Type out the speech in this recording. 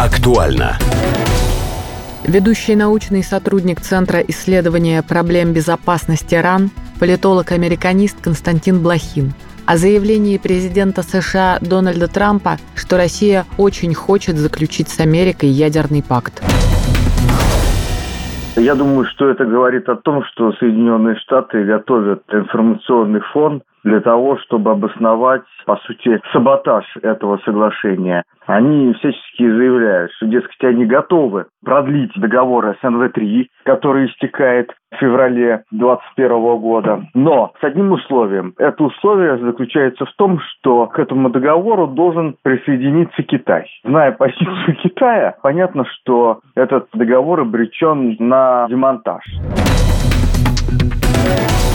Актуально. Ведущий научный сотрудник Центра исследования проблем безопасности РАН, политолог-американист Константин Блохин о заявлении президента США Дональда Трампа, что Россия очень хочет заключить с Америкой ядерный пакт. Я думаю, что это говорит о том, что Соединенные Штаты готовят информационный фон для того, чтобы обосновать, по сути, саботаж этого соглашения. Они всячески заявляют, что, дескать, они готовы продлить договор СНВ-3, который истекает в феврале 2021 года. Но с одним условием. Это условие заключается в том, что к этому договору должен присоединиться Китай. Зная позицию Китая, понятно, что этот договор обречен на демонтаж.